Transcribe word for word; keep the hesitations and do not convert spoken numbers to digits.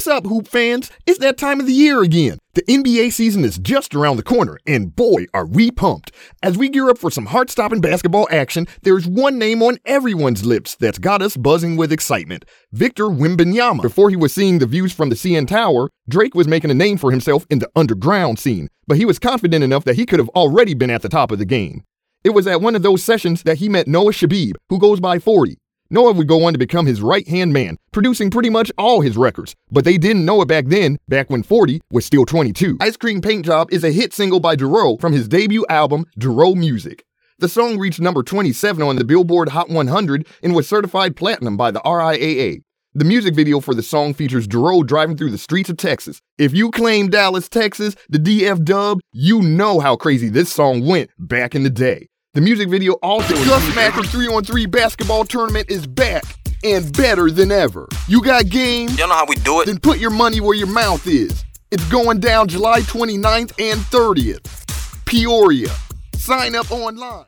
What's up, Hoop fans? It's that time of the year again. The N B A season is just around the corner, and boy, are we pumped. As we gear up for some heart-stopping basketball action, there's one name on everyone's lips that's got us buzzing with excitement: Victor Wembanyama. Before he was seeing the views from the C N Tower, Drake was making a name for himself in the underground scene, but he was confident enough that he could have already been at the top of the game. It was at one of those sessions that he met Noah Shabib, who goes by forty. Noah would go on to become his right-hand man, producing pretty much all his records. But they didn't know it back then, back when forty was still twenty-two. Ice Cream Paint Job is a hit single by Dero from his debut album, Dero Music. The song reached number twenty-seven on the Billboard Hot one hundred and was certified platinum by the R I A A. The music video for the song features Dero driving through the streets of Texas. If you claim Dallas, Texas, the D F dub, you know how crazy this song went back in the day. The music video also The Smacker three on three basketball tournament is back and better than ever. You got game? Y'all know how we do it. Then put your money where your mouth is. It's going down July twenty-ninth and thirtieth. Peoria. Sign up online.